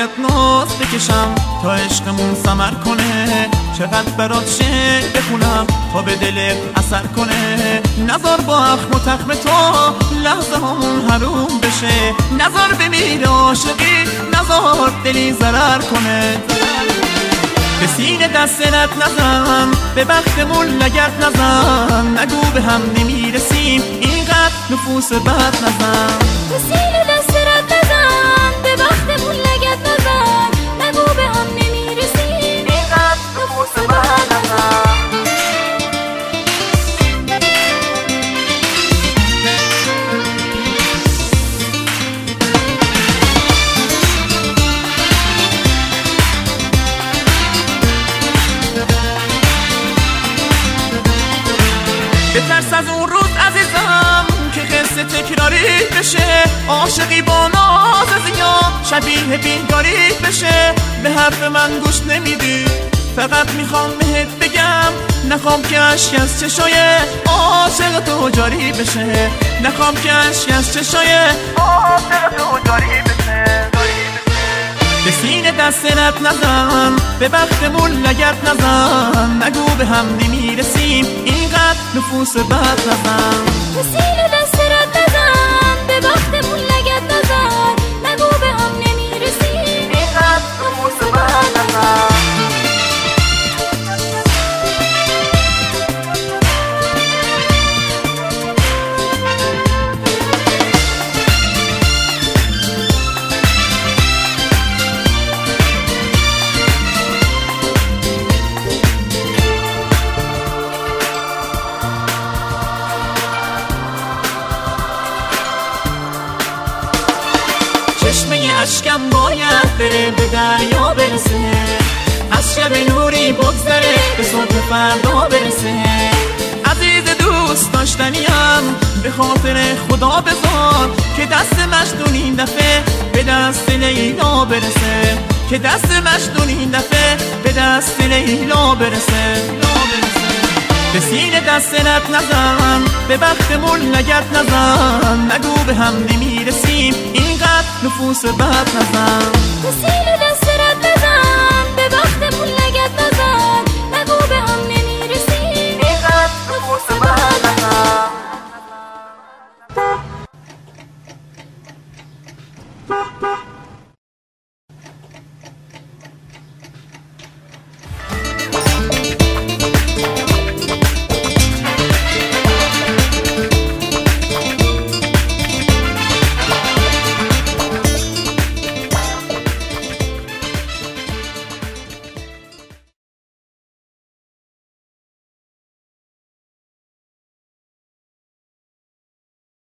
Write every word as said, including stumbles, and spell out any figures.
باید ناز بکشم تا عشقمون ثمر کنه، چقدر برات شعر بخونم تا به دلت اثر کنه. نذار با اخم و تخم تو لحظه هامون حروم بشه، نذار بمیره عاشقی، نذار دلی ضرر کنه. به سینه دستت نزن، به بختمون لگت نزن، نگو به هم نمیرسیم اینقدر نفوس بد نزن. به سینه دستت نزن، به بختمون لگت نزن، نگو به هم نمیرسیم اینقدر نفوس بد نزن. بترس از اون روز عزیزم که قصه تکراری بشه، عاشقی با ناز زیاد شبیه بیگاری بشه. به حرف من گوش نمیدی، فقط میخوام بهت بگم نخوام که اشک از چشای عاشق تو جاری بشه، نخوام که اشک از چشای عاشق تو جاری بشه. به سینه دستت نزن، به بختمون لگت نزن، نگو به هم نمیرسیم اینقدر نفوس بد نزن. به سینه دستت نزن، به بختمون لگت نزن، نگو به هم نمیرسیم اینقدر نفوس بد نزن. چشمه اشکم باید بره به دریا برسه، از شب نوری بگذره به صبح فردا برسه. عزیز دوست داشتنیم به خاطر خدا بذار که دست مجنون این دفعه به دست لیلا برسه، که دست مجنون این دفعه به دست لیلا برسه. به سینه دستت نزن، به بختمون لگت نزن، نگو به هم نمیرسیم اینقدر نفوس بد نزن. به سینه